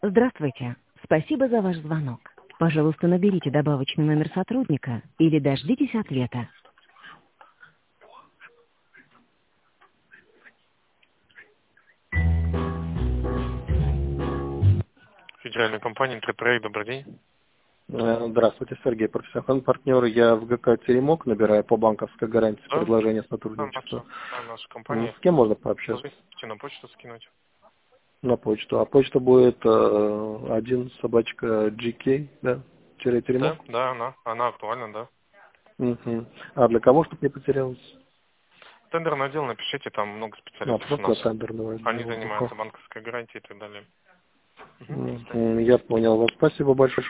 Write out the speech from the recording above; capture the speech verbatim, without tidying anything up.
Здравствуйте. Спасибо за ваш звонок. Пожалуйста, наберите добавочный номер сотрудника или дождитесь ответа. Федеральная компания «Интерпроект», добрый день. Э, Здравствуйте, Сергей, профессиональный партнер. Я в ГК «Теремок» набираю по банковской гарантии Да, предложение да, сотрудничества. наша, да, наша М, компания. С кем можно пообщаться? Можете на почту скинуть. На почту. А почта будет э, один собачка джи кей, да? Тире Да, «Теремок». да, она, она актуальна, да. Мгм. А для кого, чтобы не потерялось? Тендерный отдел напишите, там много А, специалистов у просто нас. для тендерного Они отдела. занимаются банковской гарантией и так далее. Мгм. Мгм. Я понял вас. Спасибо большое.